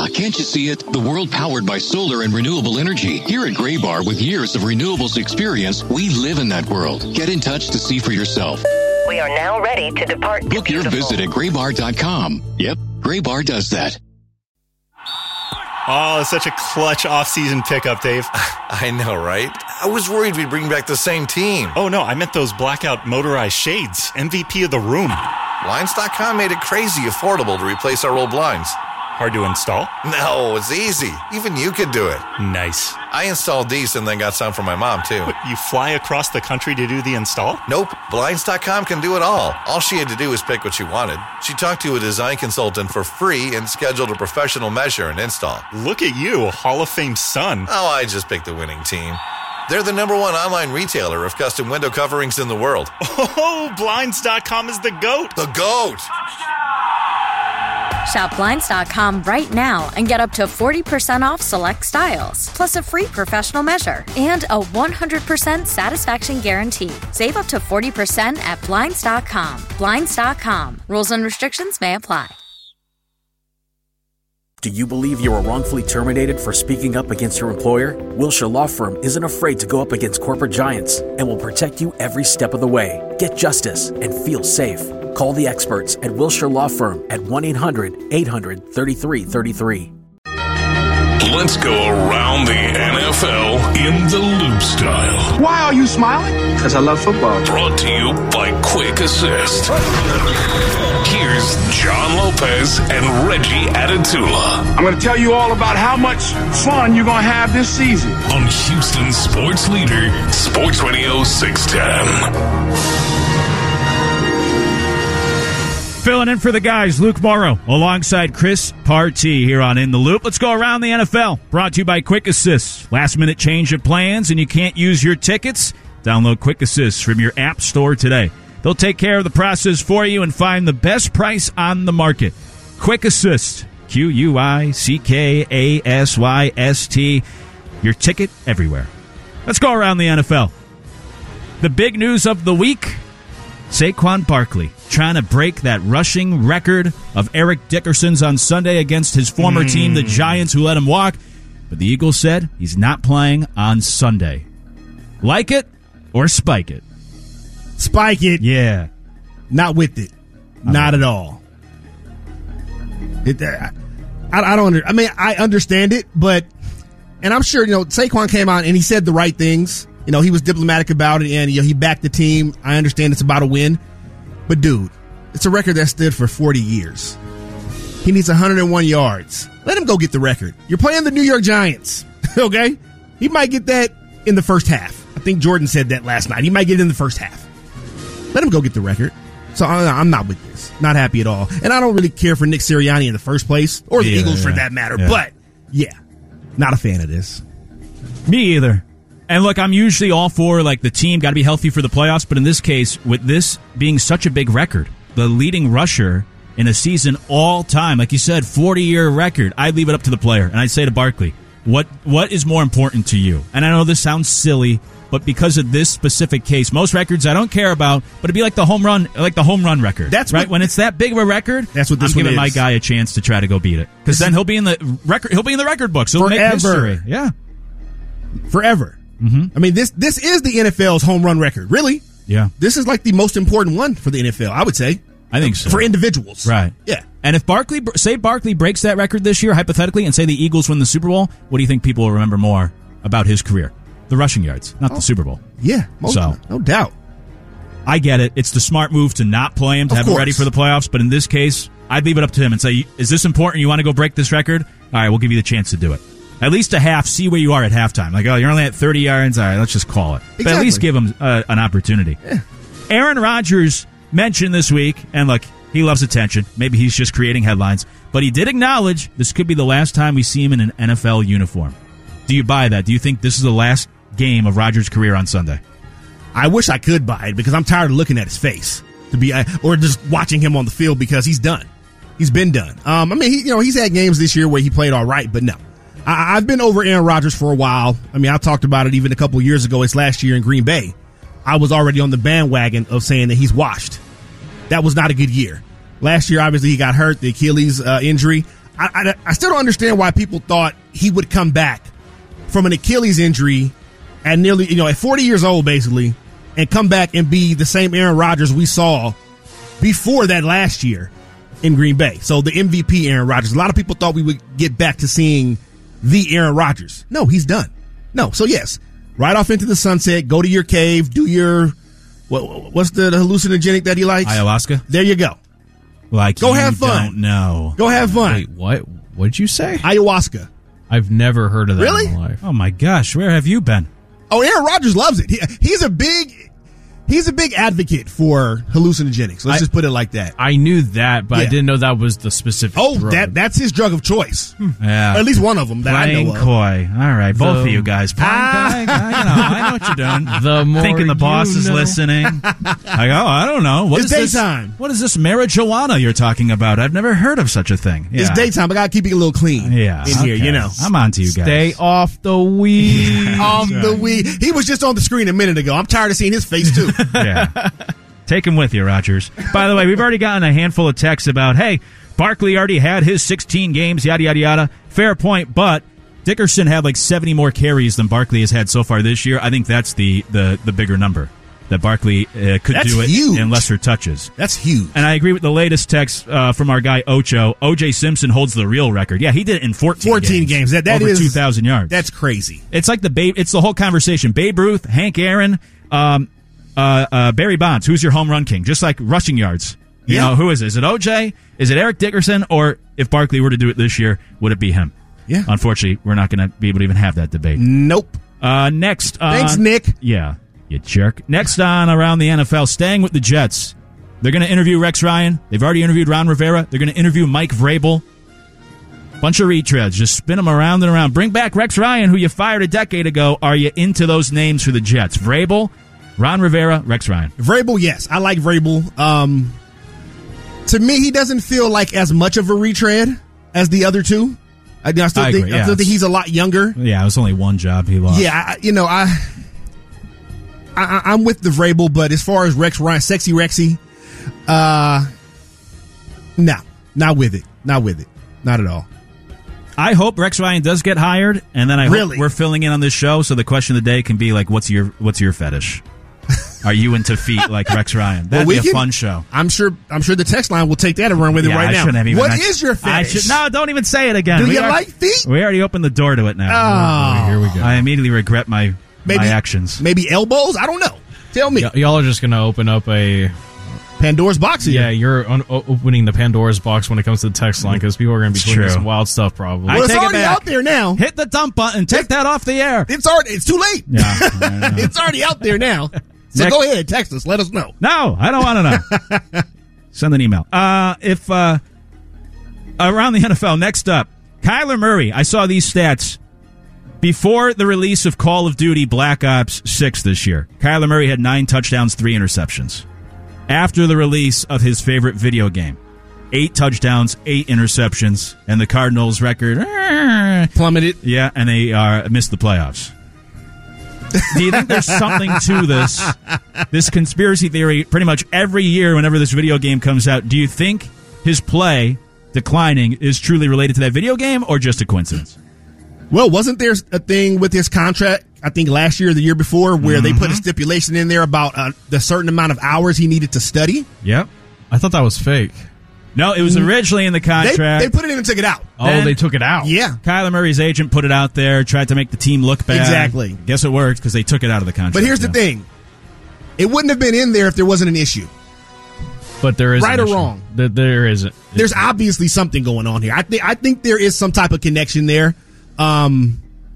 can't you see it? The world powered by solar and renewable energy. Here at Graybar, with years of renewables experience, we live in that world. Get in touch to see for yourself. We are now ready to depart. Book your visit at graybar.com. Yep, Graybar does that. Oh, such a clutch off-season pickup, Dave. I know, right? I was worried we'd bring back the same team. Oh, no, I meant those blackout motorized shades. MVP of the room. Blinds.com made it crazy affordable to replace our old blinds. Hard to install? No, it's easy. Even you could do it. Nice. I installed these and then got some for my mom, too. What, you fly across the country to do the install? Nope. Blinds.com can do it all. All she had to do was pick what she wanted. She talked to a design consultant for free and scheduled a professional measure and install. Look at you, a Hall of Fame son. Oh, I just picked the winning team. They're the #1 online retailer of custom window coverings in the world. Oh, Blinds.com is the GOAT. The GOAT! Shop Blinds.com right now and get up to 40% off select styles, plus a free professional measure and a 100% satisfaction guarantee. Save up to 40% at Blinds.com. Blinds.com. Rules and restrictions may apply. Do you believe you were wrongfully terminated for speaking up against your employer? Wilshire Law Firm isn't afraid to go up against corporate giants and will protect you every step of the way. Get justice and feel safe. Call the experts at Wilshire Law Firm at 1-800-800-3333. Let's go around the NFL in the Loop style. Why are you smiling? Because I love football. Brought to you by Quick Assist. Here's John Lopez and Reggie Atatula. I'm going to tell you all about how much fun you're going to have this season. On Houston Sports Leader, Sports Radio 610. Filling in for the guys, Luke Morrow, alongside Chris Partee here on In the Loop. Let's go around the NFL. Brought to you by Quick Assist. Last minute change of plans and you can't use your tickets? Download Quick Assist from your app store today. They'll take care of the process for you and find the best price on the market. Quick Assist. QUICKASYST. Your ticket everywhere. Let's go around the NFL. The big news of the week, Saquon Barkley trying to break that rushing record of Eric Dickerson's on Sunday against his former team, the Giants, who let him walk. But the Eagles said he's not playing on Sunday. Like it or spike it? Spike it. Yeah. Not with it. Not at all. I understand it, but, and I'm sure, Saquon came out and he said the right things. He was diplomatic about it, and he backed the team. I understand it's about a win. But, dude, it's a record that stood for 40 years. He needs 101 yards. Let him go get the record. You're playing the New York Giants, okay? He might get that in the first half. I think Jordan said that last night. He might get it in the first half. Let him go get the record. So I'm not with this. Not happy at all. And I don't really care for Nick Sirianni in the first place, or the Eagles for that matter. Yeah. But, not a fan of this. Me either. And look, I'm usually all for, the team got to be healthy for the playoffs, but in this case, with this being such a big record, the leading rusher in a season all time, like you said, 40-year record, I'd leave it up to the player. And I'd say to Barkley, what is more important to you? And I know this sounds silly, but because of this specific case, most records I don't care about, but it'd be like the home run record. That's right. When it's that big of a record, that's what this I'm giving my guy a chance to try to go beat it. Because then he'll be in the record books. He'll make history. Yeah. Forever. Mm-hmm. I mean, this is the NFL's home run record. Really? Yeah. This is the most important one for the NFL, I would say. I think so. For individuals. Right. Yeah. And if Barkley breaks that record this year, hypothetically, and say the Eagles win the Super Bowl, what do you think people will remember more about his career? The rushing yards, not the Super Bowl. Yeah. No doubt. I get it. It's the smart move to not play him, to have him ready for the playoffs. But in this case, I'd leave it up to him and say, is this important? You want to go break this record? All right, we'll give you the chance to do it. At least a half, see where you are at halftime. You're only at 30 yards. All right, let's just call it. Exactly. But at least give him an opportunity. Yeah. Aaron Rodgers mentioned this week, and look, he loves attention. Maybe he's just creating headlines. But he did acknowledge this could be the last time we see him in an NFL uniform. Do you buy that? Do you think this is the last game of Rodgers' career on Sunday? I wish I could buy it because I'm tired of looking at his face or just watching him on the field because he's done. He's been done. He's had games this year where he played all right, but no. I've been over Aaron Rodgers for a while. I talked about it even a couple years ago. It's last year in Green Bay. I was already on the bandwagon of saying that he's washed. That was not a good year. Last year, obviously, he got hurt, the Achilles injury. I still don't understand why people thought he would come back from an Achilles injury at nearly, at 40 years old, basically, and come back and be the same Aaron Rodgers we saw before that last year in Green Bay. So the MVP Aaron Rodgers. A lot of people thought we would get back to seeing the Aaron Rodgers. No, he's done. No. So yes, right off into the sunset, go to your cave, do your, what's the hallucinogenic that he likes? Ayahuasca. There you go. Like, go have fun. No. Go have fun. Wait, what? What did you say? Ayahuasca. I've never heard of that Really? in my life. Oh my gosh, where have you been? Oh, Aaron Rodgers loves it. He's a big advocate for hallucinogenics. Let's just put it like that. I knew that, but I didn't know that was the specific drug. That's his drug of choice. Yeah. Or at least one of them that I know of. Coy. All right, both of you guys. I know what you're doing. The more thinking the boss is know. listening. I don't know. What It's is daytime. What is this marijuana you're talking about? I've never heard of such a thing. Yeah. It's daytime. I got to keep it a little clean Yeah, in here, you know. I'm on to you guys. Stay off the weed. Off the weed. He was just on the screen a minute ago. I'm tired of seeing his face, too. Yeah. Take him with you, Rodgers. By the way, we've already gotten a handful of texts about, hey, Barkley already had his 16 games, yada, yada, yada. Fair point, but Dickerson had like 70 more carries than Barkley has had so far this year. I think that's the bigger number, that Barkley could do it huge. in lesser touches. That's huge. And I agree with the latest text from our guy Ocho. O.J. Simpson holds the real record. Yeah, he did it in 14 games. That over is 2,000 yards. That's crazy. It's like it's the whole conversation. Babe Ruth, Hank Aaron, Barry Bonds, who's your home run king? Just like rushing yards. You know, who is it? Is it OJ? Is it Eric Dickerson? Or if Barkley were to do it this year, would it be him? Yeah. Unfortunately, we're not going to be able to even have that debate. Nope. Next. Thanks, Nick. Yeah, you jerk. Next on Around the NFL, staying with the Jets. They're going to interview Rex Ryan. They've already interviewed Ron Rivera. They're going to interview Mike Vrabel. Bunch of retreads. Just spin them around and around. Bring back Rex Ryan, who you fired a decade ago. Are you into those names for the Jets? Vrabel, Ron Rivera, Rex Ryan. Vrabel, yes. I like Vrabel. To me, he doesn't feel like as much of a retread as the other two. I still think he's a lot younger. Yeah, it was only one job he lost. Yeah, I'm with the Vrabel, but as far as Rex Ryan, sexy Rexy, no, not with it. Not with it. Not at all. I hope Rex Ryan does get hired, and then I hope we're filling in on this show, so the question of the day can be like, what's your fetish? Are you into feet like Rex Ryan? That'd be a fun show. I'm sure the text line will take that and run with it right now. What is your fetish? No, don't even say it again. Do you like feet? We already opened the door to it now. Oh, here we go. I immediately regret my actions. Maybe elbows? I don't know. Tell me. Y'all are just going to open up a Pandora's box here. Yeah, you're opening the Pandora's box when it comes to the text line because people are going to be tweeting some wild stuff probably. Well, it's already out there now. Hit the dump button. Take that off the air. It's too late. Yeah, it's already out there now. So go ahead, text us. Let us know. No, I don't want to know. Send an email. Around the NFL, next up, Kyler Murray. I saw these stats. Before the release of Call of Duty Black Ops 6 this year, Kyler Murray had 9 touchdowns, 3 interceptions. After the release of his favorite video game, 8 touchdowns, 8 interceptions, and the Cardinals' record plummeted. Yeah, and they missed the playoffs. Do you think there's something to this conspiracy theory? Pretty much every year whenever this video game comes out, do you think his play declining is truly related to that video game or just a coincidence? Well, wasn't there a thing with his contract, I think last year or the year before, where they put a stipulation in there about the certain amount of hours he needed to study? Yep. I thought that was fake. No, it was originally in the contract. They put it in and took it out. Oh, they took it out. Yeah. Kyler Murray's agent put it out there, tried to make the team look bad. Exactly. Guess it worked because they took it out of the contract. But here's the thing. It wouldn't have been in there if there wasn't an issue. But there is right or wrong. There isn't. There's obviously something going on here. I think there is some type of connection there. I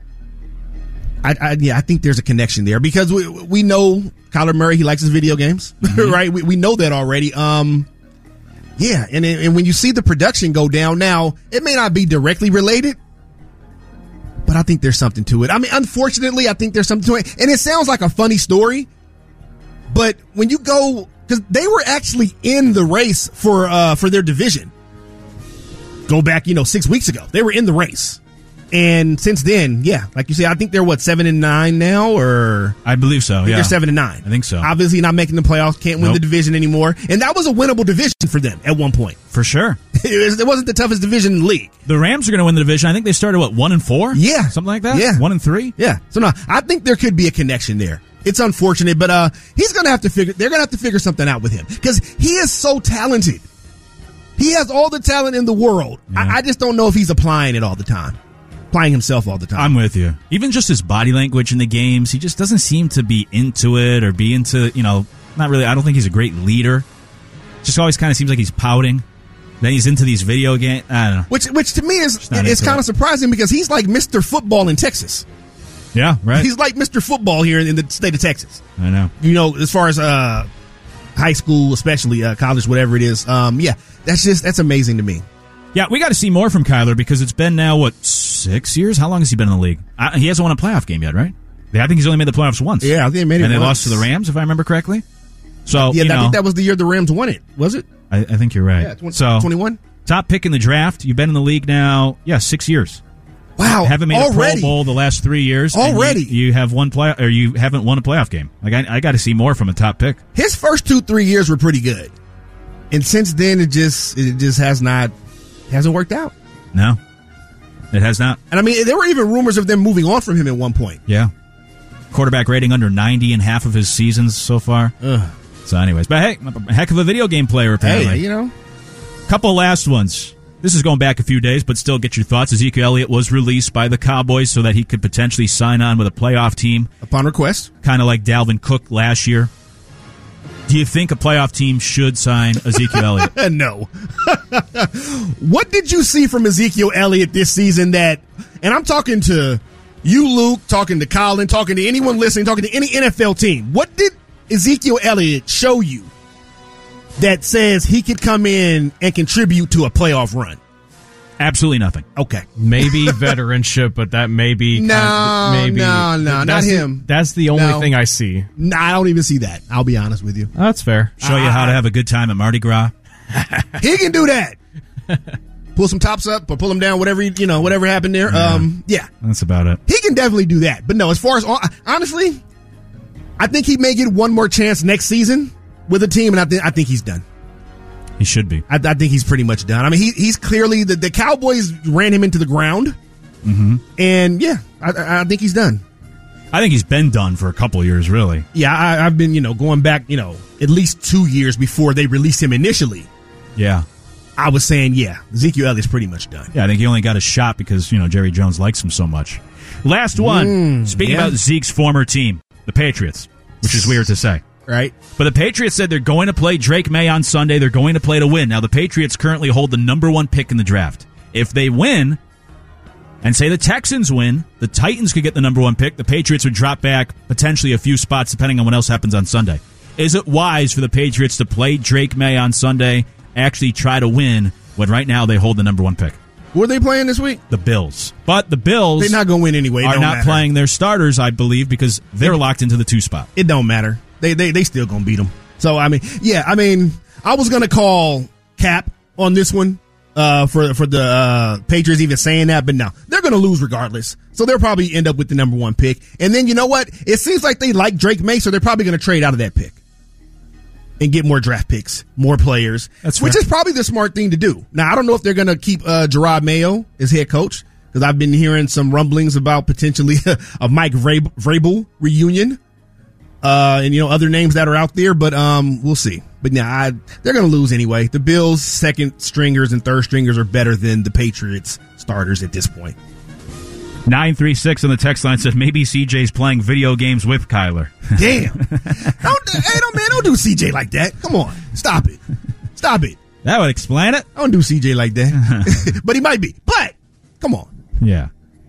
think there's a connection there because we know Kyler Murray, he likes his video games, right? We know that already. Yeah, and when you see the production go down now, it may not be directly related, but I think there's something to it. I mean, unfortunately, I think there's something to it, and it sounds like a funny story, but when you go, because they were actually in the race for their division. Go back, 6 weeks ago, they were in the race. And since then, like you say, I think they're 7-9 now, or I believe so. They're 7-9. I think so. Obviously, not making the playoffs, can't win the division anymore, and that was a winnable division for them at one point. For sure, it wasn't the toughest division in the league. The Rams are going to win the division. I think they started 1-4. Yeah, something like that. Yeah, 1-3. Yeah. So no, I think there could be a connection there. It's unfortunate, but he's going to have to figure. They're going to have to figure something out with him because he is so talented. He has all the talent in the world. Yeah. I just don't know if he's applying it all the time. Applying himself all the time. I'm with you. Even just his body language in the games, he just doesn't seem to be into it or be into, not really. I don't think he's a great leader. Just always kind of seems like he's pouting. Then he's into these video games. I don't know. Which to me is kind of surprising because he's like Mr. Football in Texas. Yeah, right. He's like Mr. Football here in the state of Texas. I know. As far as high school, especially college, whatever it is. That's amazing to me. Yeah, we got to see more from Kyler because it's been now, 6 years? How long has he been in the league? He hasn't won a playoff game yet, right? I think he's only made the playoffs once. Yeah, I think he made it once. And they lost once. to the Rams, if I remember correctly. So, I think that was the year the Rams won it, was it? I think you're right. Yeah, 21? Top pick in the draft. You've been in the league now, 6 years. Wow. Haven't made a Pro Bowl the last 3 years. Already. You have you haven't won a playoff game. Like I got to see more from a top pick. His first 2-3 years were pretty good. And since then it just hasn't worked out. No. It has not. And I mean, there were even rumors of them moving on from him at one point. Yeah. Quarterback rating under 90 in half of his seasons so far. Ugh. So anyways, but hey, a heck of a video game player apparently. Hey, Couple last ones. This is going back a few days, but still get your thoughts. Ezekiel Elliott was released by the Cowboys so that he could potentially sign on with a playoff team. Upon request. Kind of like Dalvin Cook last year. Do you think a playoff team should sign Ezekiel Elliott? No. What did you see from Ezekiel Elliott this season that, and I'm talking to you, Luke, talking to Colin, talking to anyone listening, talking to any NFL team. What did Ezekiel Elliott show you that says he could come in and contribute to a playoff run? Absolutely nothing. Okay. Maybe veteranship, but that may be... No, not him. That's the only thing I see. No, I don't even see that. I'll be honest with you. That's fair. Show you how to have a good time at Mardi Gras. He can do that. Pull some tops up or pull them down, whatever happened there. Yeah. That's about it. He can definitely do that. But no, as far as... Honestly, I think he may get one more chance next season with a team, and I think he's done. He should be. I think he's pretty much done. I mean, he's clearly the Cowboys ran him into the ground, and I think he's done. I think he's been done for a couple of years, really. Yeah, I've been going back at least 2 years before they released him initially. Yeah, I was saying Ezekiel Elliott's pretty much done. Yeah, I think he only got a shot because Jerry Jones likes him so much. Last one. Speaking about Zeke's former team, the Patriots, which is weird to say. Right. But the Patriots said they're going to play Drake May on Sunday. They're going to play to win. Now, the Patriots currently hold the number 1 pick in the draft. If they win, and say the Texans win, the Titans could get the number 1 pick. The Patriots would drop back potentially a few spots depending on what else happens on Sunday. Is it wise for the Patriots to play Drake May on Sunday, actually try to win, when right now they hold the number 1 pick? Who are they playing this week? The Bills. But the Bills... They're not going to win anyway. Are not playing their starters, I believe, because they're locked into the 2 spot. It don't matter. They still gonna beat them. So I was gonna call cap on this one for the Patriots even saying that, but no, they're gonna lose regardless. So they'll probably end up with the number 1 pick. And then you know what? It seems like they like Drake May, so they're probably gonna trade out of that pick and get more draft picks, more players, which is probably the smart thing to do. Now I don't know if they're gonna keep Gerard Mayo as head coach because I've been hearing some rumblings about potentially a Mike Vrabel reunion. And other names that are out there, but we'll see. But yeah, they're going to lose anyway. The Bills' second stringers and third stringers are better than the Patriots' starters at this point. 936 on the text line said maybe CJ's playing video games with Kyler. Damn! Don't do CJ like that. Come on, stop it. That would explain it. Don't do CJ like that. But he might be. But come on. Yeah.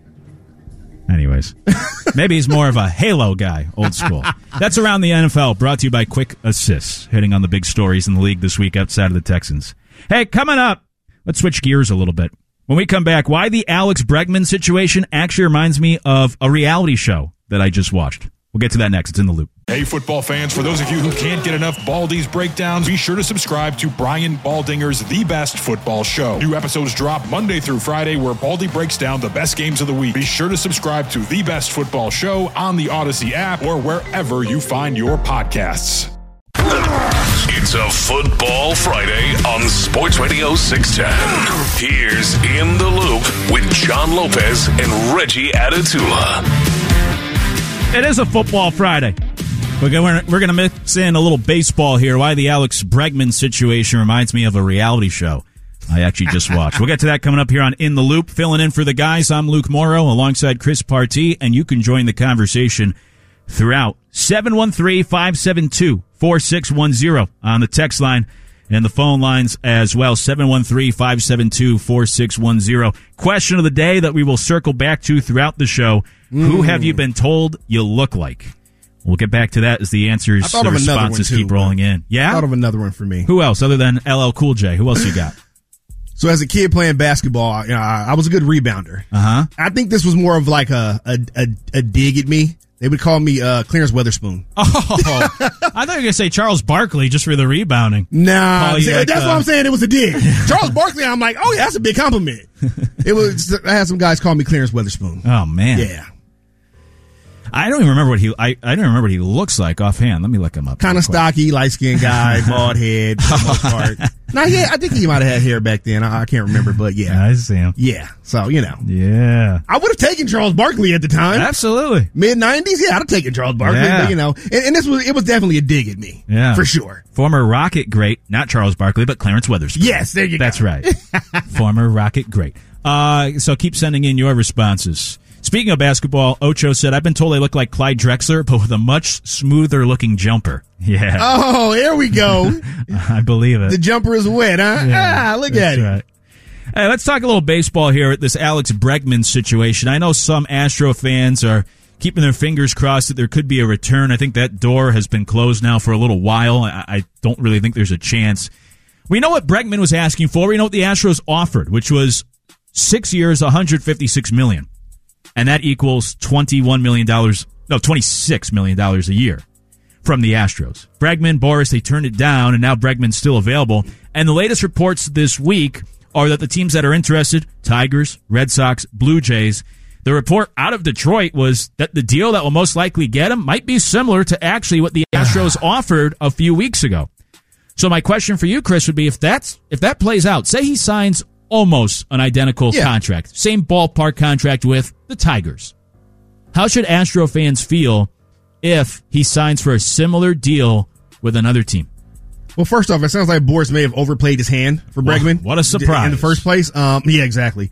Anyways, maybe he's more of a Halo guy, old school. That's Around the NFL, brought to you by Quick Assists, hitting on the big stories in the league this week outside of the Texans. Hey, coming up, let's switch gears a little bit. When we come back, why the Alex Bregman situation actually reminds me of a reality show that I just watched. We'll get to that next. It's In the Loop. Hey, football fans, for those of you who can't get enough Baldy's breakdowns, be sure to subscribe to Brian Baldinger's The Best Football Show. New episodes drop Monday through Friday where Baldy breaks down the best games of the week. Be sure to subscribe to The Best Football Show on the Odyssey app or wherever you find your podcasts. It's a Football Friday on Sports Radio 610. Here's In the Loop with John Lopez and Reggie Atatula. It is a Football Friday. We're going to mix in a little baseball here. Why the Alex Bregman situation reminds me of a reality show I actually just watched. We'll get to that coming up here on In the Loop. Filling in for the guys, I'm Luke Morrow alongside Chris Partee, and you can join the conversation throughout 713-572-4610 on the text line and the phone lines as well, 713-572-4610. Question of the day that we will circle back to throughout the show. Who have you been told you look like? We'll get back to that as the answers, the responses keep rolling in. Yeah? I thought of another one for me. Who else other than LL Cool J? Who else you got? So as a kid playing basketball, I was a good rebounder. Uh-huh. I think this was more of like a dig at me. They would call me Clarence Weatherspoon. Oh, I thought you were going to say Charles Barkley just for the rebounding. Nah, that's what I'm saying. It was a dig. Charles Barkley, I'm like, oh yeah, that's a big compliment. I had some guys call me Clarence Weatherspoon. Oh man. Yeah. I don't even remember what he. I don't remember what he looks like offhand. Let me look him up. Kind of stocky, light skinned guy, bald head, for the most part. Nah, yeah, I think he might have had hair back then. I can't remember, but yeah, I see him. Yeah, so yeah, I would have taken Charles Barkley at the time. Absolutely, mid-90s. Yeah, I'd have taken Charles Barkley. Yeah. But, and it was definitely a dig at me. Yeah, for sure. Former Rocket great, not Charles Barkley, but Clarence Weatherspoon. Yes, there you go. That's right. Former Rocket great. So keep sending in your responses. Speaking of basketball, Ocho said, I've been told I look like Clyde Drexler, but with a much smoother looking jumper. Yeah. Oh, there we go. I believe it. The jumper is wet, huh? Yeah, look at it. Right. Hey, let's talk a little baseball here at this Alex Bregman situation. I know some Astro fans are keeping their fingers crossed that there could be a return. I think that door has been closed now for a little while. I don't really think there's a chance. We know what Bregman was asking for. We know what the Astros offered, which was 6 years, $156 million. And that equals $26 million a year from the Astros. Bregman, Boris, they turned it down, and now Bregman's still available. And the latest reports this week are that the teams that are interested, Tigers, Red Sox, Blue Jays, the report out of Detroit was that the deal that will most likely get him might be similar to actually what the Astros offered a few weeks ago. So my question for you, Chris, would be if that plays out, say he signs almost an identical contract, same ballpark contract with the Tigers. How should Astro fans feel if he signs for a similar deal with another team? Well, first off, it sounds like Boris may have overplayed his hand for Bregman. What a surprise. In the first place. Yeah, exactly.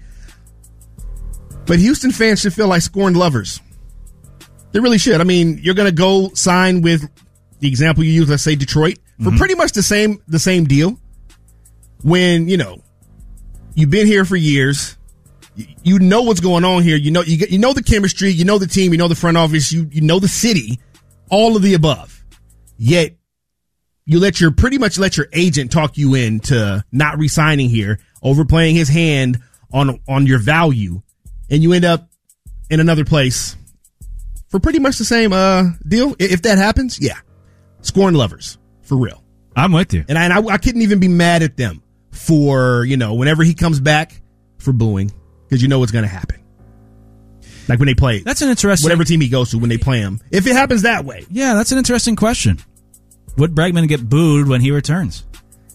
But Houston fans should feel like scorned lovers. They really should. I mean, you're going to go sign with the example you use, let's say Detroit, for pretty much the same deal when, you've been here for years. You know what's going on here. You know the chemistry. You know the team. You know the front office. You know the city. All of the above. Yet you pretty much let your agent talk you into not re-signing here, overplaying his hand on your value, and you end up in another place for pretty much the same deal. If that happens, yeah, scorn lovers for real. I'm with you, and I couldn't even be mad at them for, whenever he comes back, for booing, because you know what's going to happen. Like when they play. That's an interesting... Whatever team he goes to when they play him. If it happens that way. Yeah, that's an interesting question. Would Bregman get booed when he returns?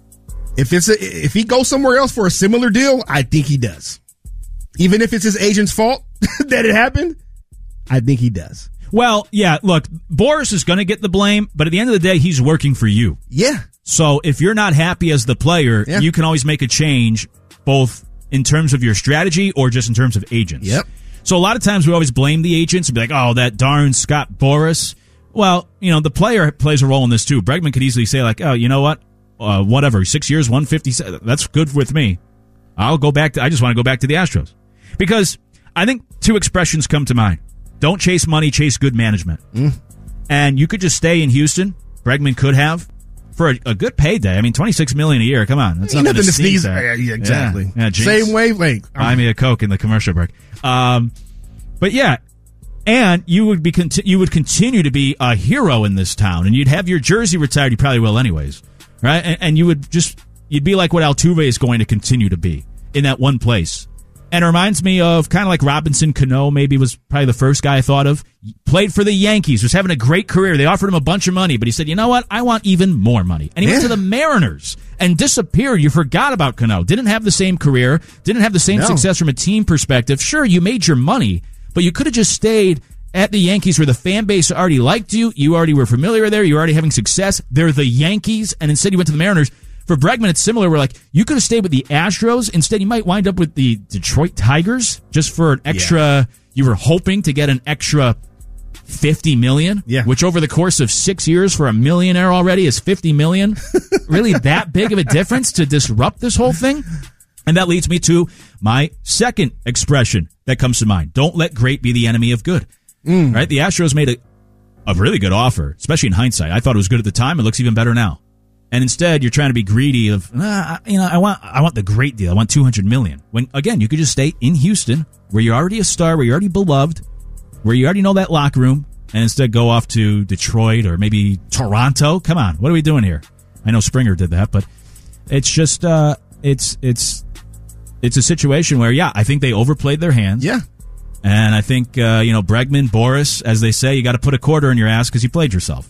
If he goes somewhere else for a similar deal, I think he does. Even if it's his agent's fault that it happened, I think he does. Well, yeah, look, Boris is going to get the blame, but at the end of the day, he's working for you. Yeah. So if you're not happy as the player, you can always make a change, both in terms of your strategy or just in terms of agents. Yep. So a lot of times we always blame the agents and be like, oh, that darn Scott Boras. Well, the player plays a role in this too. Bregman could easily say like, oh, you know what? Whatever, 6 years, 150, that's good with me. I just want to go back to the Astros. Because I think two expressions come to mind. Don't chase money, chase good management. And you could just stay in Houston. Bregman could have. For a good payday. I mean, $26 million a year. Come on. That's nothing to sneeze at. Yeah, exactly. Yeah, same wavelength. Buy me a Coke in the commercial break. But yeah, And you would continue to be a hero in this town, and you'd have your jersey retired. You probably will anyways, right? And you'd be like what Altuve is going to continue to be in that one place. And it reminds me of kind of like Robinson Cano, maybe was probably the first guy I thought of. Played for the Yankees, was having a great career. They offered him a bunch of money, but he said, you know what? I want even more money. And he went to the Mariners and disappeared. You forgot about Cano. Didn't have the same career, didn't have the same success from a team perspective. Sure, you made your money, but you could have just stayed at the Yankees where the fan base already liked you. You already were familiar there. You were already having success. They're the Yankees. And instead you went to the Mariners. For Bregman, it's similar. Where like you could have stayed with the Astros. Instead, you might wind up with the Detroit Tigers just for an extra. Yeah. You were hoping to get an extra $50 million, which over the course of 6 years for a millionaire already is $50 million. Really, that big of a difference to disrupt this whole thing? And that leads me to my second expression that comes to mind: don't let great be the enemy of good. Right? The Astros made a really good offer, especially in hindsight. I thought it was good at the time. It looks even better now. And instead, you're trying to be greedy of, I want the great deal. I want $200 million. When, again, you could just stay in Houston, where you're already a star, where you're already beloved, where you already know that locker room, and instead go off to Detroit or maybe Toronto. Come on, what are we doing here? I know Springer did that, but it's just, it's a situation where, I think they overplayed their hands. Yeah. And I think, Bregman, Boris, as they say, you got to put a quarter in your ass because you played yourself.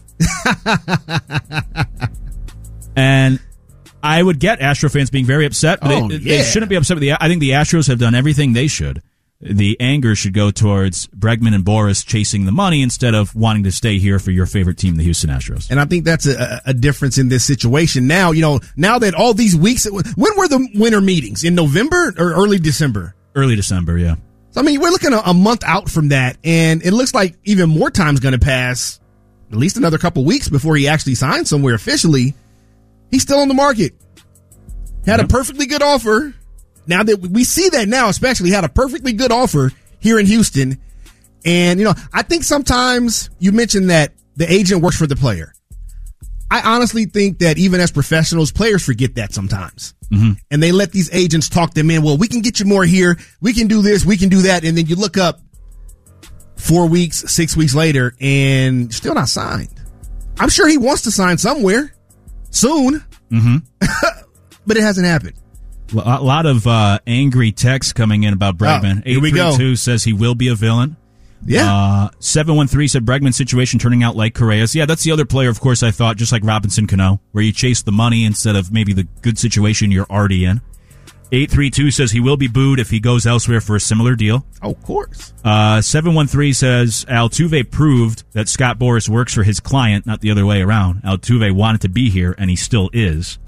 And I would get Astro fans being very upset, but they shouldn't be upset with I think the Astros have done everything they should. The anger should go towards Bregman and Boris chasing the money instead of wanting to stay here for your favorite team, the Houston Astros. And I think that's a difference in this situation. Now, now that all these weeks, when were the winter meetings? In November or early December? Early December, yeah. So, I mean, we're looking a month out from that, and it looks like even more time's going to pass, at least another couple weeks before he actually signs somewhere officially. He's still on the market. Had a perfectly good offer. Now that we see that now, especially had a perfectly good offer here in Houston. And, I think sometimes you mentioned that the agent works for the player. I honestly think that even as professionals, players forget that sometimes. Mm-hmm. And they let these agents talk them in. Well, we can get you more here. We can do this. We can do that. And then you look up 4 weeks, 6 weeks later and still not signed. I'm sure he wants to sign somewhere soon, but it hasn't happened. A lot of angry texts coming in about Bregman. 832 says he will be a villain. Yeah. 713 said Bregman's situation turning out like Correa's. Yeah, that's the other player, of course, I thought, just like Robinson Cano, where you chase the money instead of maybe the good situation you're already in. 832 says he will be booed if he goes elsewhere for a similar deal. Oh, of course. 713 says Altuve proved that Scott Boras works for his client, not the other way around. Altuve wanted to be here, and he still is.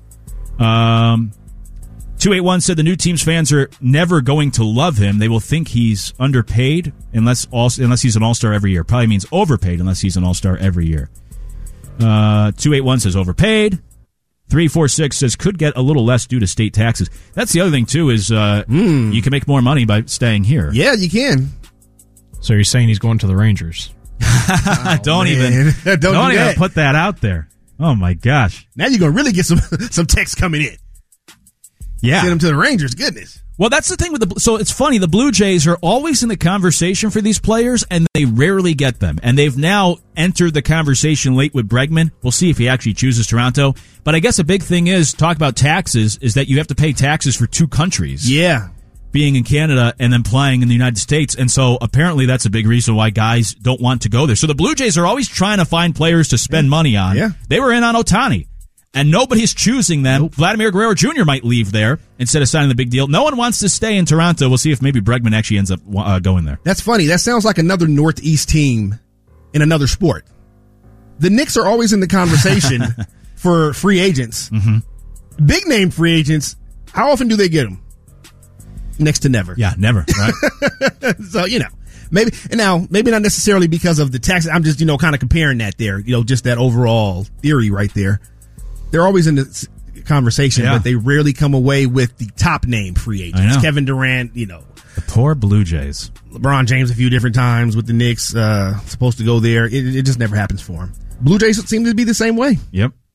281 said the new team's fans are never going to love him. They will think he's underpaid unless he's an all-star every year. Probably means overpaid unless he's an all-star every year. 281 says overpaid. 346 says could get a little less due to state taxes. That's the other thing, too, is you can make more money by staying here. Yeah, you can. So you're saying he's going to the Rangers? Don't even put that out there. Oh, my gosh. Now you're going to really get some texts coming in. Yeah. Send him to the Rangers. Goodness. Well, that's the thing with so it's funny. The Blue Jays are always in the conversation for these players, and they rarely get them. And they've now entered the conversation late with Bregman. We'll see if he actually chooses Toronto. But I guess a big thing is, talk about taxes, is that you have to pay taxes for two countries. Yeah. Being in Canada and then playing in the United States. And so apparently that's a big reason why guys don't want to go there. So the Blue Jays are always trying to find players to spend money on. Yeah. They were in on Ohtani. And nobody's choosing them. Nope. Vladimir Guerrero Jr. might leave there instead of signing the big deal. No one wants to stay in Toronto. We'll see if maybe Bregman actually ends up going there. That's funny. That sounds like another Northeast team in another sport. The Knicks are always in the conversation for free agents. Mm-hmm. Big name free agents, how often do they get them? Next to never. Yeah, never. Right. So, maybe not necessarily because of the tax. I'm just, kind of comparing that there, just that overall theory right there. They're always in the conversation, but they rarely come away with the top name free agents. Kevin Durant, The poor Blue Jays. LeBron James a few different times with the Knicks, supposed to go there. It just never happens for him. Blue Jays seem to be the same way. Yep.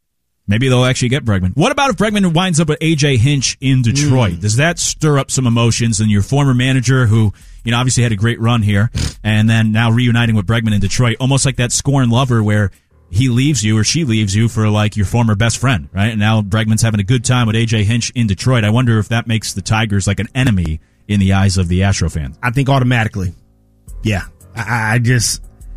Maybe they'll actually get Bregman. What about if Bregman winds up with A.J. Hinch in Detroit? Does that stir up some emotions? And your former manager, who obviously had a great run here, and then now reuniting with Bregman in Detroit, almost like that scorn lover where he leaves you or she leaves you for like your former best friend, right? And now Bregman's having a good time with A.J. Hinch in Detroit. I wonder if that makes the Tigers like an enemy in the eyes of the Astro fans. I think automatically. Yeah. I just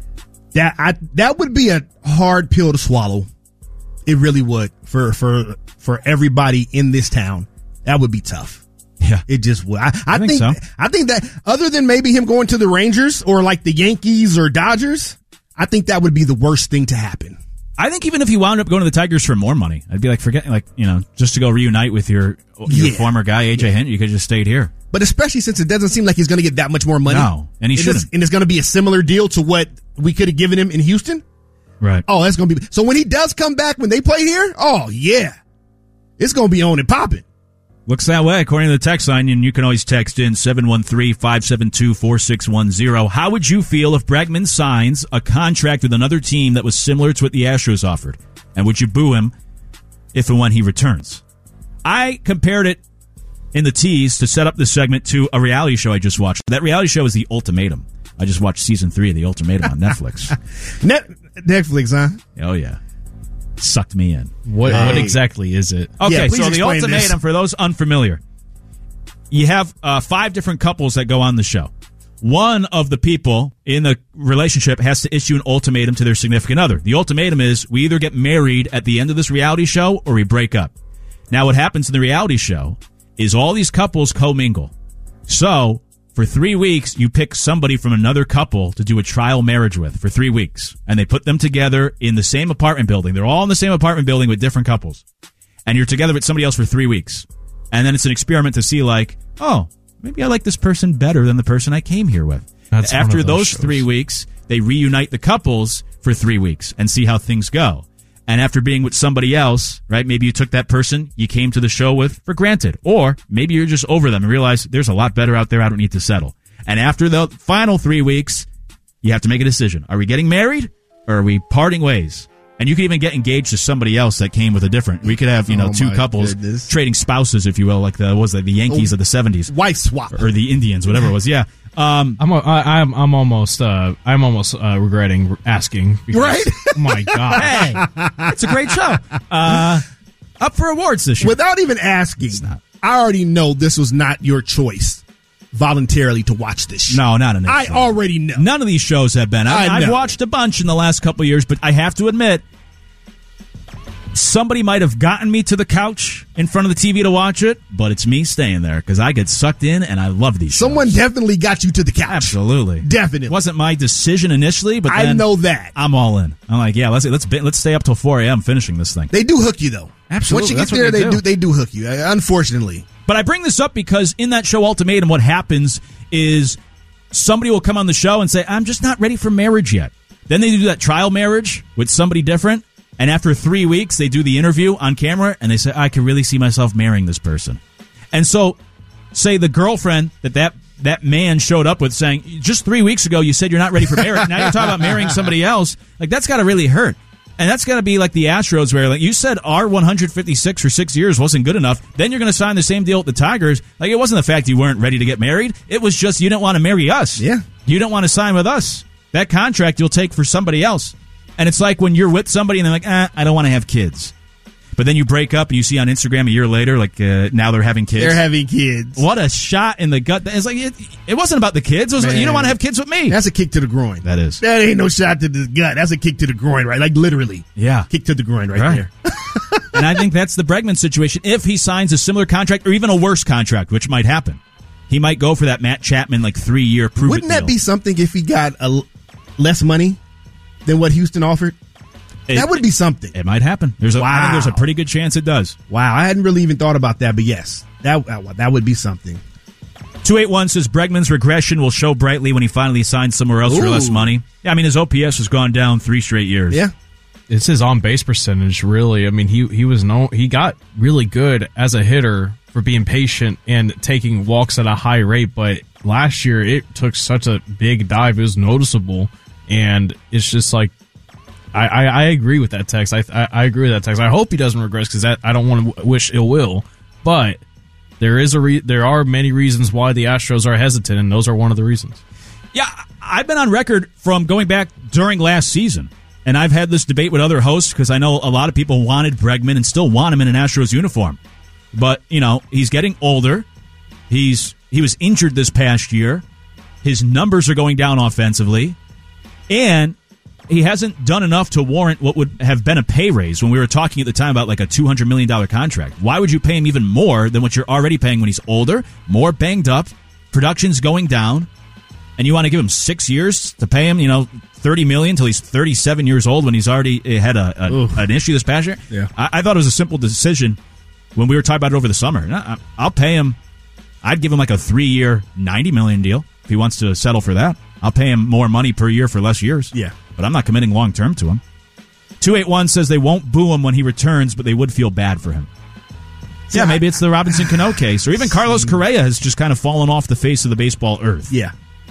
that would be a hard pill to swallow. It really would for everybody in this town. That would be tough. Yeah, it just would. I think so. I think that other than maybe him going to the Rangers or like the Yankees or Dodgers, I think that would be the worst thing to happen. I think even if he wound up going to the Tigers for more money, I'd be like, just to go reunite with your former guy, A.J. Hinch, you could just stayed here. But especially since it doesn't seem like he's going to get that much more money. No, and he shouldn't. And it's going to be a similar deal to what we could have given him in Houston. Right. Oh, that's going to be... So when he does come back, when they play here, oh, yeah. It's going to be on and popping. Looks that way, according to the text line, and you can always text in 713-572-4610. How would you feel if Bregman signs a contract with another team that was similar to what the Astros offered? And would you boo him if and when he returns? I compared it in the tease to set up this segment to a reality show I just watched. That reality show is The Ultimatum. I just watched season 3 of The Ultimatum on Netflix. Netflix, huh? Oh, yeah. Sucked me in. What exactly is it? Okay, so The Ultimatum, for those unfamiliar, you have 5 different couples that go on the show. One of the people in the relationship has to issue an ultimatum to their significant other. The ultimatum is, we either get married at the end of this reality show or we break up. Now, what happens in the reality show is all these couples commingle. So, for 3 weeks, you pick somebody from another couple to do a trial marriage with for 3 weeks. And they put them together in the same apartment building. They're all in the same apartment building with different couples. And you're together with somebody else for 3 weeks. And then it's an experiment to see like, oh, maybe I like this person better than the person I came here with. After those 3 weeks, they reunite the couples for 3 weeks and see how things go. And after being with somebody else, right, maybe you took that person you came to the show with for granted. Or maybe you're just over them and realize there's a lot better out there. I don't need to settle. And after the final 3 weeks, you have to make a decision. Are we getting married or are we parting ways? And you could even get engaged to somebody else that came with a different. We could have, two couples trading spouses, if you will, like the Yankees of the 70s. Wife swap. Or the Indians, whatever it was. Yeah. I'm almost regretting asking. Because, right? Oh my God. Hey, it's a great show. Up for awards this year. Without even asking, I already know this was not your choice voluntarily to watch this show. No, not in this show. I already know. None of these shows have been. I've watched a bunch in the last couple of years, but I have to admit, somebody might have gotten me to the couch in front of the TV to watch it, but it's me staying there because I get sucked in and I love these shows. Someone definitely got you to the couch. Absolutely. Definitely. It wasn't my decision initially, but then I know that. I'm all in. I'm like, yeah, let's stay up till 4 a.m. finishing this thing. They do hook you, though. Absolutely. Once you get there, they do hook you, unfortunately. But I bring this up because in that show Ultimatum, what happens is somebody will come on the show and say, I'm just not ready for marriage yet. Then they do that trial marriage with somebody different. And after 3 weeks, they do the interview on camera and they say, I can really see myself marrying this person. And so say the girlfriend that man showed up with saying, just 3 weeks ago, you said you're not ready for marriage. Now you're talking about marrying somebody else. Like, that's got to really hurt. And that's got to be like the Astros where, like, you said our 156 for 6 years wasn't good enough. Then you're going to sign the same deal with the Tigers. Like, it wasn't the fact you weren't ready to get married. It was just you didn't want to marry us. Yeah. You didn't want to sign with us. That contract you'll take for somebody else. And it's like when you're with somebody and they're like, I don't want to have kids. But then you break up and you see on Instagram a year later, like, now they're having kids. They're having kids. What a shot in the gut. It's like, it wasn't about the kids. It was like, you don't want to have kids with me. That's a kick to the groin. That is. That ain't no shot to the gut. That's a kick to the groin, right? Like, literally. Yeah. Kick to the groin right there. And I think that's the Bregman situation. If he signs a similar contract or even a worse contract, which might happen, he might go for that Matt Chapman, 3-year prove-it Wouldn't that deal. be something if he got less money than what Houston offered? That would be something. It might happen. I think there's a pretty good chance it does. Wow, I hadn't really even thought about that, but yes, that would be something. 281 says Bregman's regression will show brightly when he finally signs somewhere else for less money. Yeah, I mean, his OPS has gone down 3 straight years. Yeah. It's his on-base percentage, really. I mean, he got really good as a hitter for being patient and taking walks at a high rate, but last year it took such a big dive. It was noticeable, and it's just like, I agree with that text. I agree with that text. I hope he doesn't regress because I don't want to wish ill will. But there are many reasons why the Astros are hesitant, and those are one of the reasons. Yeah, I've been on record from going back during last season, and I've had this debate with other hosts because I know a lot of people wanted Bregman and still want him in an Astros uniform. But, he's getting older. He was injured this past year. His numbers are going down offensively. And he hasn't done enough to warrant what would have been a pay raise when we were talking at the time about like a $200 million contract. Why would you pay him even more than what you're already paying when he's older, more banged up, production's going down, and you want to give him 6 years to pay him, $30 million until he's 37 years old when he's already had an issue this past year? Yeah. I thought it was a simple decision when we were talking about it over the summer. I'll pay him. I'd give him like a 3-year, $90 million deal if he wants to settle for that. I'll pay him more money per year for less years. Yeah. But I'm not committing long-term to him. 281 says they won't boo him when he returns, but they would feel bad for him. Yeah, maybe it's the Robinson Cano case. Or even Carlos Correa has just kind of fallen off the face of the baseball earth. Yeah.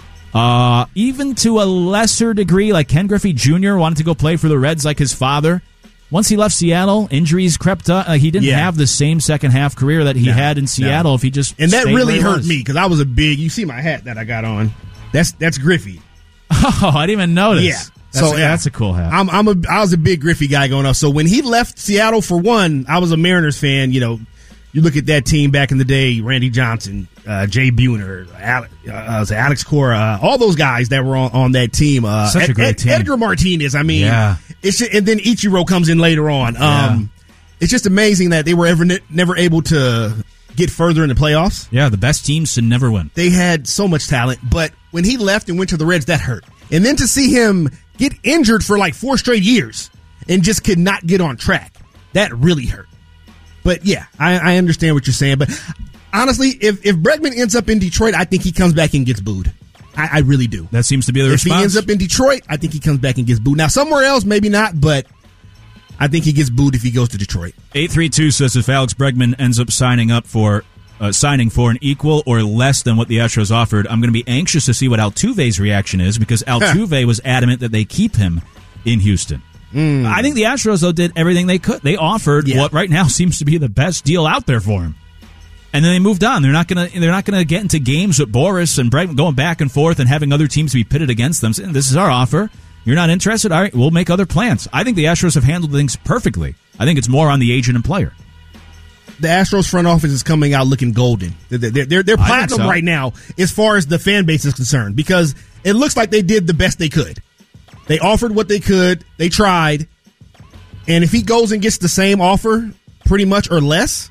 Even to a lesser degree, like Ken Griffey Jr. wanted to go play for the Reds like his father. Once he left Seattle, injuries crept up. He didn't have the same second-half career that he had in Seattle if he just And that really hurt was. me because I was a big... You see my hat that I got on. That's Griffey. Oh, I didn't even notice. Yeah. That's a cool hat. I was a big Griffey guy going up. So when he left Seattle for one, I was a Mariners fan. You look at that team back in the day: Randy Johnson, Jay Buhner, Alex Cora, all those guys that were on that team. Such a great team. Edgar Martinez. I mean, yeah. And then Ichiro comes in later on. It's just amazing that they were never able to get further in the playoffs. Yeah, the best teams should never win. They had so much talent, but when he left and went to the Reds, that hurt. And then to see him get injured for like 4 straight years and just could not get on track, that really hurt. But yeah, I understand what you're saying. But honestly, if Bregman ends up in Detroit, I think he comes back and gets booed. I really do. That seems to be the response. If he ends up in Detroit, I think he comes back and gets booed. Now, somewhere else, maybe not, but I think he gets booed if he goes to Detroit. 832 says if Alex Bregman ends up signing for an equal or less than what the Astros offered, I'm going to be anxious to see what Altuve's reaction is because Altuve was adamant that they keep him in Houston. I think the Astros, though, did everything they could. They offered what right now seems to be the best deal out there for him. And then they moved on. They're not going to get into games with Boris and Bregman going back and forth and having other teams be pitted against them. Saying, this is our offer. You're not interested? All right, we'll make other plans. I think the Astros have handled things perfectly. I think it's more on the agent and player. The Astros front office is coming out looking golden. They're platinum right now as far as the fan base is concerned because it looks like they did the best they could. They offered what they could. They tried. And if he goes and gets the same offer, pretty much or less,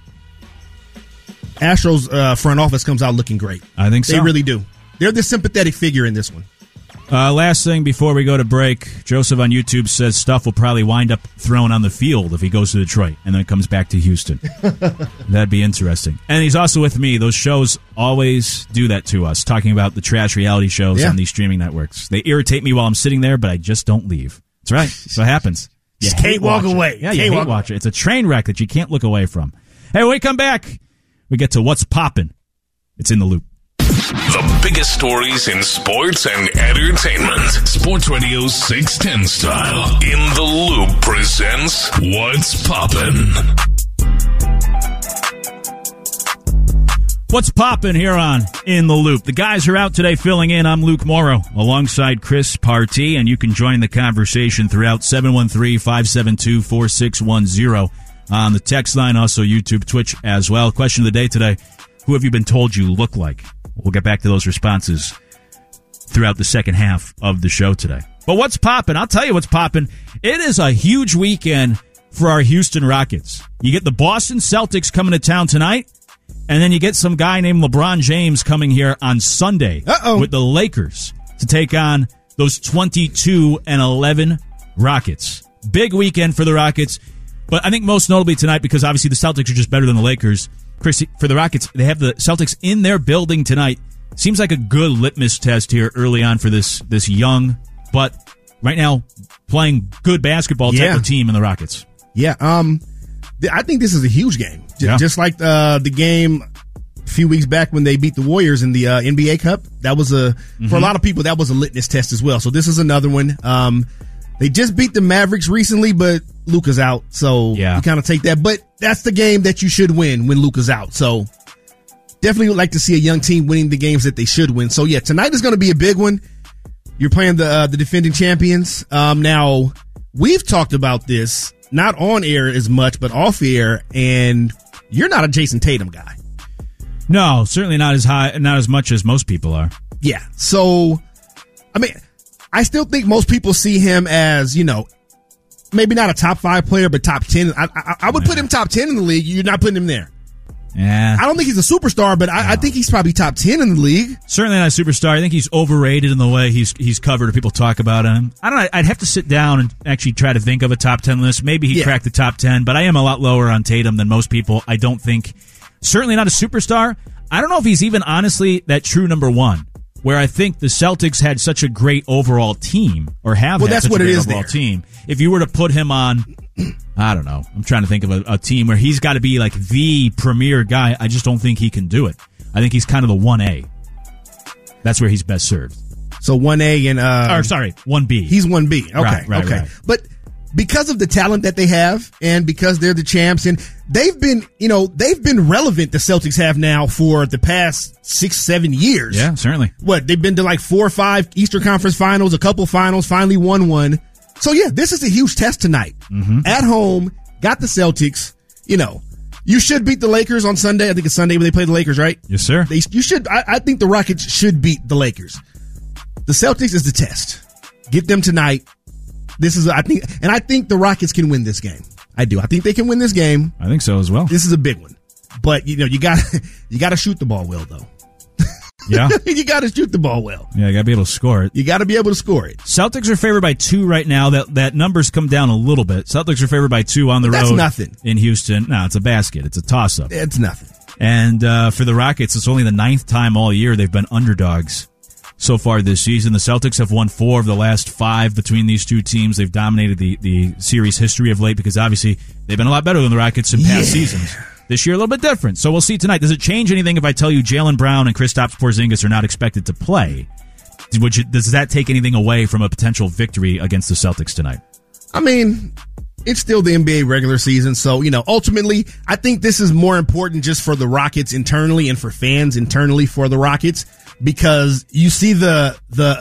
Astros front office comes out looking great. I think so. They really do. They're the sympathetic figure in this one. Last thing before we go to break, Joseph on YouTube says stuff will probably wind up thrown on the field if he goes to Detroit and then comes back to Houston. That'd be interesting. And he's also with me. Those shows always do that to us, talking about the trash reality shows on these streaming networks. They irritate me while I'm sitting there, but I just don't leave. That's right. That's what happens. You can't walk away. Yeah, you hate watch it. It's a train wreck that you can't look away from. Hey, when we come back, we get to What's Poppin'. It's In the Loop. The biggest stories in sports and entertainment. Sports Radio 610 style. In the Loop presents What's Poppin'. What's poppin' here on In the Loop? The guys are out today filling in. I'm Luke Morrow alongside Chris Partee, and you can join the conversation throughout 713-572-4610 on the text line, also YouTube, Twitch as well. Question of the day today, who have you been told you look like? We'll get back to those responses throughout the second half of the show today. But what's poppin'? I'll tell you what's poppin'. It is a huge weekend for our Houston Rockets. You get the Boston Celtics coming to town tonight, and then you get some guy named LeBron James coming here on Sunday with the Lakers to take on those 22-11 Rockets. Big weekend for the Rockets, but I think most notably tonight because obviously the Celtics are just better than the Lakers. Chris, for the Rockets, they have the Celtics in their building tonight. Seems like a good litmus test here early on for this young, but right now playing good basketball type of team in the Rockets. Yeah, I think this is a huge game. Just like the game a few weeks back when they beat the Warriors in the NBA Cup. That was for a lot of people, that was a litmus test as well. So this is another one. They just beat the Mavericks recently, but Luka's out, so you kind of take that. But that's the game that you should win when Luka's out. So definitely would like to see a young team winning the games that they should win. So yeah, tonight is going to be a big one. You're playing the defending champions. Now, we've talked about this, not on air as much, but off air, and you're not a Jason Tatum guy. No, certainly not as much as most people are. Yeah. So, I mean, I still think most people see him as, maybe not a top 5 player, but top 10. I would put him top 10 in the league. You're not putting him there. Yeah. I don't think he's a superstar, but I think he's probably top 10 in the league. Certainly not a superstar. I think he's overrated in the way he's covered or people talk about him. I don't know. I'd have to sit down and actually try to think of a top 10 list. Maybe he cracked the top 10, but I am a lot lower on Tatum than most people. I don't think, certainly not a superstar. I don't know if he's even honestly that true number one, where I think the Celtics had such a great overall team, or have had such a great overall team. If you were to put him on, I don't know, I'm trying to think of a team where he's got to be like the premier guy. I just don't think he can do it. I think he's kind of the 1A. That's where he's best served. So 1A and 1B. He's 1B. Okay, right. But because of the talent that they have, and because they're the champs, and they've been relevant. The Celtics have now for the past 6-7 years. Yeah, certainly. They've been to like 4 or 5 Eastern Conference Finals, a couple finals, finally won one. So yeah, this is a huge test tonight. At home, got the Celtics. You should beat the Lakers on Sunday. I think it's Sunday when they play the Lakers, right? Yes, sir. You should. I think the Rockets should beat the Lakers. The Celtics is the test. Get them tonight. This is, I think the Rockets can win this game. I do. I think they can win this game. I think so as well. This is a big one, but you got to shoot the ball well, though. Yeah, you got to shoot the ball well. Yeah, you got to be able to score it. You got to be able to score it. Celtics are favored by 2 right now. That number's come down a little bit. Celtics are favored by 2 on the road. That's nothing in Houston. No, it's a basket. It's a toss up. It's nothing. And for the Rockets, it's only the 9th time all year they've been underdogs so far this season. The Celtics have won 4 of the last 5 between these two teams. They've dominated the series history of late because obviously they've been a lot better than the Rockets in past seasons. This year a little bit different. So we'll see tonight. Does it change anything if I tell you Jaylen Brown and Kristaps Porzingis are not expected to play? Does that take anything away from a potential victory against the Celtics tonight? I mean, it's still the NBA regular season. So, ultimately, I think this is more important just for the Rockets internally and for fans internally for the Rockets, because you see the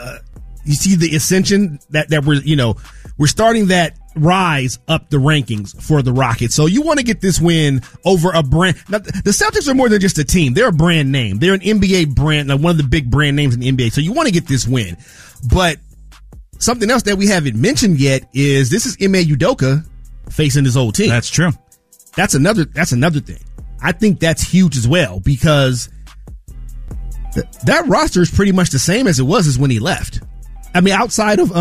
ascension that we're starting that rise up the rankings for the Rockets. So you want to get this win over a brand. Now, the Celtics are more than just a team. They're a brand name. They're an NBA brand, like one of the big brand names in the NBA. So you want to get this win. But something else that we haven't mentioned yet is this is Ime Udoka facing his old team. That's true. That's another thing. I think that's huge as well, because that roster is pretty much the same as it was as when he left. I mean, outside of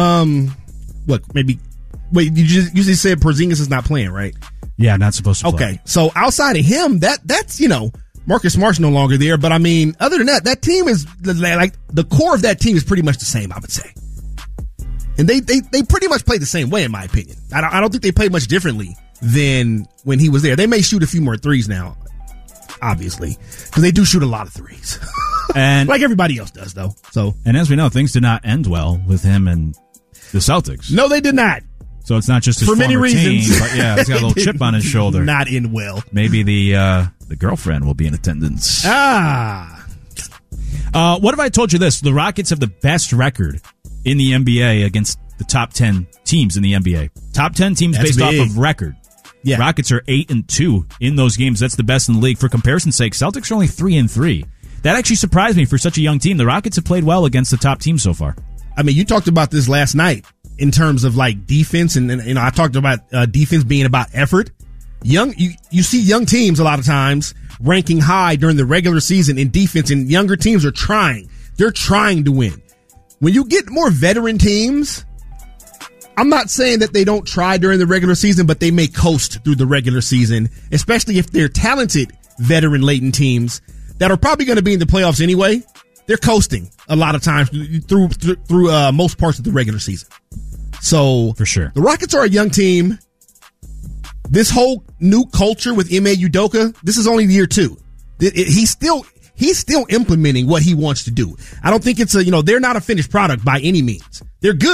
Wait, you just said Porzingis is not playing, right? Yeah, not supposed to play. Okay, so outside of him, that's Marcus Smart's no longer there. But I mean, other than that team is like the core of that team is pretty much the same, I would say. And they pretty much play the same way, in my opinion. I don't think they play much differently than when he was there. They may shoot a few more threes now, obviously, because they do shoot a lot of threes, and like everybody else does, though. So, and as we know, things did not end well with him and the Celtics. No, they did not. So it's not just his for many reasons, team, but yeah, he's got a little chip on his shoulder. Not in well. Maybe the girlfriend will be in attendance. What if I told you this? The Rockets have the best record in the NBA against the top 10 teams in the NBA. Top 10 teams based off of record. Yeah. Rockets are 8-2 in those games. That's the best in the league. For comparison's sake, Celtics are only 3-3. That actually surprised me for such a young team. The Rockets have played well against the top team so far. I mean, you talked about this last night in terms of like defense, and I talked about defense being about effort. You see young teams a lot of times ranking high during the regular season in defense, and younger teams are trying. They're trying to win. When you get more veteran teams, I'm not saying that they don't try during the regular season, but they may coast through the regular season, especially if they're talented veteran laden teams that are probably going to be in the playoffs anyway. They're coasting a lot of times through most parts of the regular season. So for sure, the Rockets are a young team. This whole new culture with Ime Udoka, this is only year 2. He's still implementing what he wants to do. I don't think it's they're not a finished product by any means. They're good,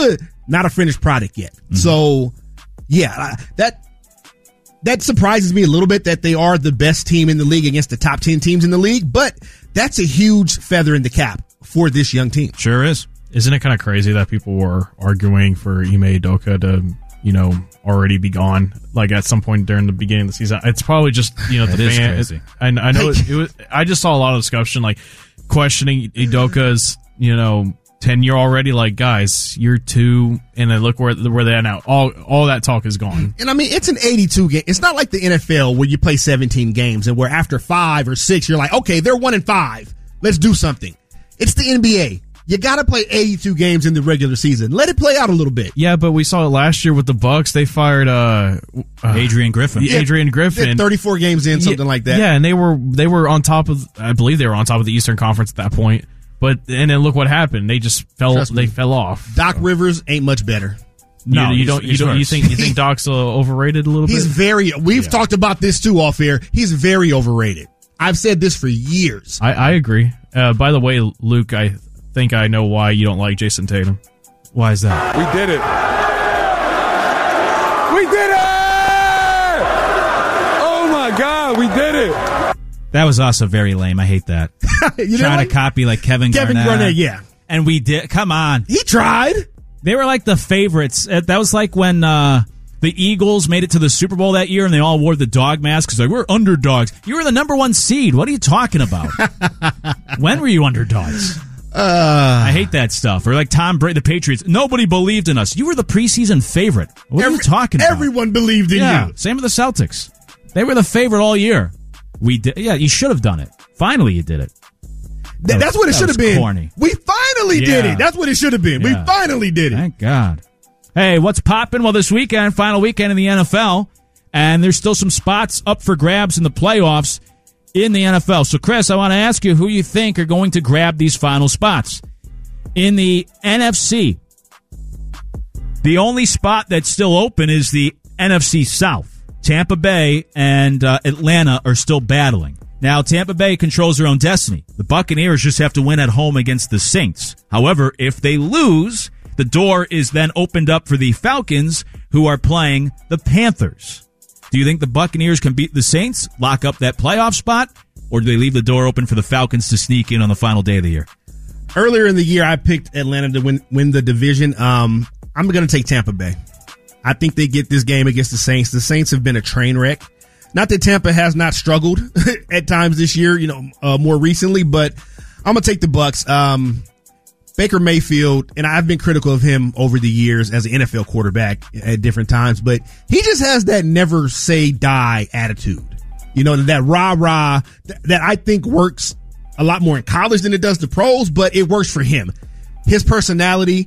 not a finished product yet. So, yeah, that surprises me a little bit that they are the best team in the league against the top 10 teams in the league, but that's a huge feather in the cap for this young team. Sure is. Isn't it kind of crazy that people were arguing for Ime Udoka to, already be gone, like at some point during the beginning of the season? It's probably just, the fan. Crazy. I know it was. I just saw a lot of discussion, like questioning Udoka's, tenure already. Like, guys, you're 2, and then look where they're at now. All that talk is gone. And I mean, it's an 82 game. It's not like the NFL where you play 17 games and where after 5 or 6 you're like, okay, they're 1-5. Let's do something. It's the NBA. You got to play 82 games in the regular season. Let it play out a little bit. Yeah, but we saw it last year with the Bucks. They fired Adrian Griffin. Adrian Griffin. 34 games in, something like that. Yeah, and they were on top of. I believe they were on top of the Eastern Conference at that point. And then look what happened. They just fell. They fell off. Doc Rivers ain't much better. No, you don't. You think Doc's overrated a little bit? He's very. We've talked about this too off air. He's very overrated. I've said this for years. I agree. By the way, Luke, I think I know why you don't like Jason Tatum. Why is that? We did it. We did it! Oh my God, we did it. That was also very lame. I hate that. Trying to copy like Kevin Garnett. Yeah. And we did. Come on. He tried. They were like the favorites. That was like when the Eagles made it to the Super Bowl that year and they all wore the dog masks. Like, we're underdogs. You were the number 1 seed. What are you talking about? When were you underdogs? I hate that stuff. Or like Tom Brady, the Patriots. Nobody believed in us. You were the preseason favorite. What are you talking about? Everyone believed in you. Same with the Celtics. They were the favorite all year. We did. Yeah, you should have done it. Finally, you did it. That's what it should have been. Corny. We finally did it. That's what it should have been. Yeah. We finally did it. Thank God. Hey, what's popping? Well, this weekend, final weekend in the NFL, and there's still some spots up for grabs in the playoffs in the NFL. So, Chris, I want to ask you who you think are going to grab these final spots. In the NFC, the only spot that's still open is the NFC South. Tampa Bay and Atlanta are still battling. Now, Tampa Bay controls their own destiny. The Buccaneers just have to win at home against the Saints. However, if they lose, the door is then opened up for the Falcons, who are playing the Panthers. Do you think the Buccaneers can beat the Saints, lock up that playoff spot, or do they leave the door open for the Falcons to sneak in on the final day of the year? Earlier in the year, I picked Atlanta to win the division. I'm going to take Tampa Bay. I think they get this game against the Saints. The Saints have been a train wreck. Not that Tampa has not struggled at times this year, more recently, but I'm going to take the Bucs. Baker Mayfield, and I've been critical of him over the years as an NFL quarterback at different times, but he just has that never say die attitude. That rah-rah that I think works a lot more in college than it does the pros, but it works for him. His personality,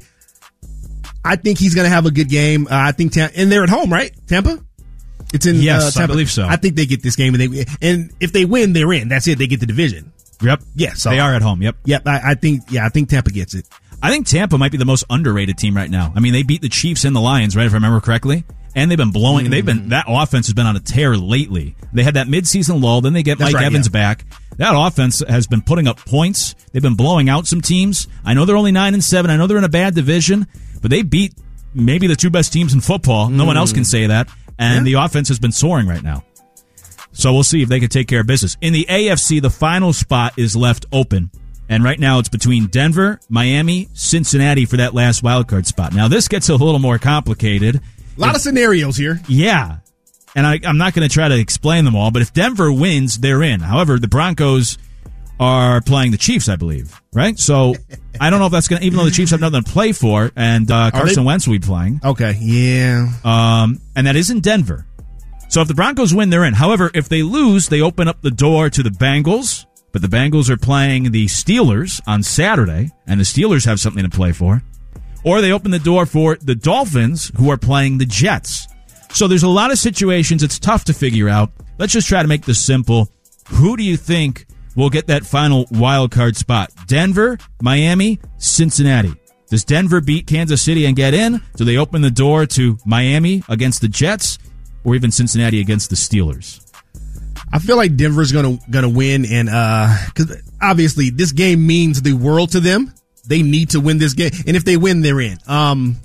I think he's going to have a good game. I think and they're at home, right? Tampa? It's in yes, Tampa. I believe so. I think they get this game, and if they win, they're in. That's it. They get the division. Yep. Yeah, so they are at home. Yep. Yep. I think Tampa gets it. I think Tampa might be the most underrated team right now. I mean, they beat the Chiefs and the Lions, right? If I remember correctly. And they've been blowing. That offense has been on a tear lately. They had that midseason lull. Then they get Mike Evans back. That offense has been putting up points. They've been blowing out some teams. I know they're only 9-7. I know they're in a bad division, but they beat maybe the 2 best teams in football. No one else can say that. And the offense has been soaring right now. So we'll see if they can take care of business. In the AFC, the final spot is left open. And right now it's between Denver, Miami, Cincinnati for that last wildcard spot. Now this gets a little more complicated. A lot of scenarios here. Yeah. And I'm not going to try to explain them all, but if Denver wins, they're in. However, the Broncos are playing the Chiefs, I believe, right? So I don't know if that's going to, even though the Chiefs have nothing to play for, and Carson Wentz will be playing. Okay, yeah. And that is in Denver. So if the Broncos win, they're in. However, if they lose, they open up the door to the Bengals, but the Bengals are playing the Steelers on Saturday, and the Steelers have something to play for. Or they open the door for the Dolphins, who are playing the Jets. So there's a lot of situations. It's tough to figure out. Let's just try to make this simple. Who do you think will get that final wild card spot? Denver, Miami, Cincinnati. Does Denver beat Kansas City and get in? Do they open the door to Miami against the Jets, or even Cincinnati against the Steelers? I feel like Denver's gonna win, and because obviously this game means the world to them. They need to win this game, and if they win, they're in.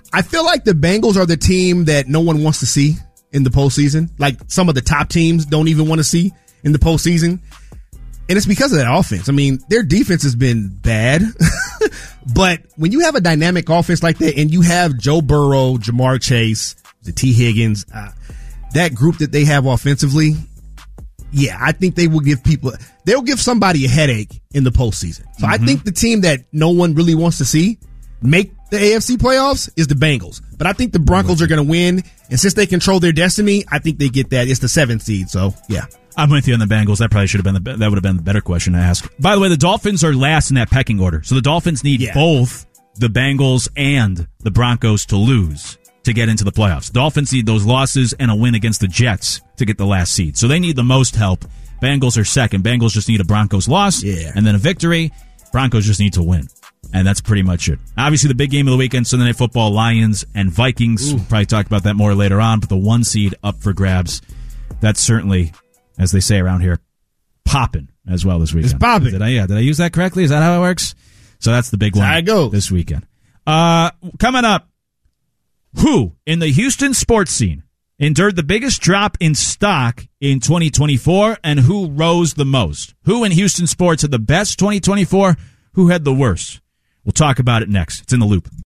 I feel like the Bengals are the team that no one wants to see in the postseason. Like some of the top teams don't even want to see in the postseason. And it's because of that offense. I mean, their defense has been bad. But when you have a dynamic offense like that and you have Joe Burrow, Jamar Chase, the T. Higgins, that group that they have offensively, yeah, I think they'll give somebody a headache in the postseason. So I think the team that no one really wants to see make the AFC playoffs is the Bengals. But I think the Broncos are going to win. And since they control their destiny, I think they get that. It's the 7th seed. So, yeah. I'm with you on the Bengals. That probably should have been that would have been the better question to ask. By the way, the Dolphins are last in that pecking order. So the Dolphins need both the Bengals and the Broncos to lose to get into the playoffs. Dolphins need those losses and a win against the Jets to get the last seed. So they need the most help. Bengals are second. Bengals just need a Broncos loss and then a victory. Broncos just need to win. And that's pretty much it. Obviously, the big game of the weekend, Sunday Night Football, Lions and Vikings. We'll probably talk about that more later on, but the 1 seed up for grabs. That's certainly, as they say around here, popping as well this weekend. It's popping. Did I use that correctly? Is that how it works? So that's the big one this weekend. Coming up, who in the Houston sports scene endured the biggest drop in stock in 2024 and who rose the most? Who in Houston sports had the best 2024? Who had the worst? We'll talk about it next. It's in the Loop.